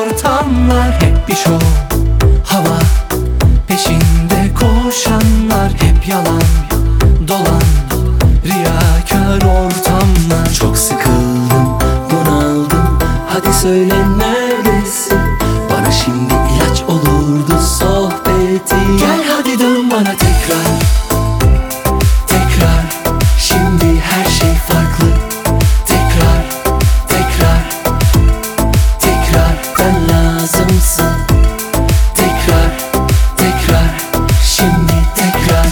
ortamlar. Hep bir şov, hava, peşinde koşanlar. Hep yalan, dolan, riyakar ortamlar. Çok sıkıldım, bunaldım, hadi söyle neredesin? Bana şimdi ilaç olurdu sohbeti. Gel hadi dön bana tekrar, tekrar. Şimdi her şey farklı. Tekrar, tekrar, tekrar. Sen lazımsın. Tekrar, tekrar. Şimdi tekrar.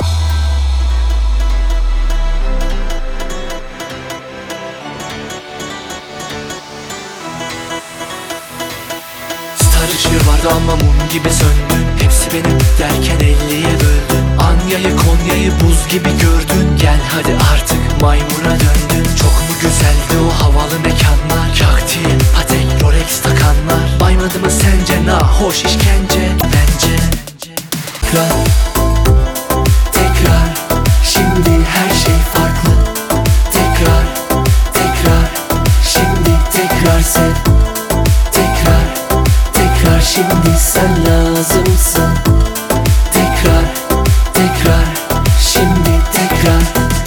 Star ışığı vardı ama mum gibi söndün. Hepsi benim derken 50'ye böldün. Anya'yı Konya'yı buz gibi gördün. Gel hadi artık maymuna döndün. Çok mu güzeldi o havalı mekanlar? Kaktiye, patek, Rolex takanlar. Baymadı mı sence nahoş işkence? Bence tekrar, tekrar. Şimdi her şey farklı. Tekrar, tekrar. Şimdi tekrar sev. Tekrar, tekrar. Şimdi sen lazımsın. Tekrar, tekrar. Şimdi tekrar.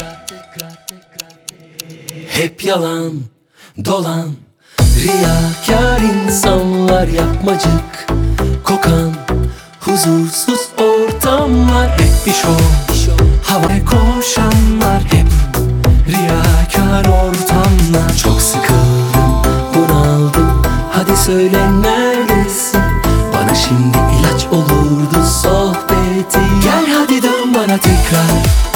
Hep yalan, dolan, riyakar insanlar. Yapmacık, kokan, huzursuz ortamlar. Hep bir şov, havaya koşanlar. Hep riyakar ortamlar. Çok sıkıldım, bunaldım, hadi söyle neredesin? Bana şimdi ilaç olurdu sohbeti. Gel hadi dön bana tekrar,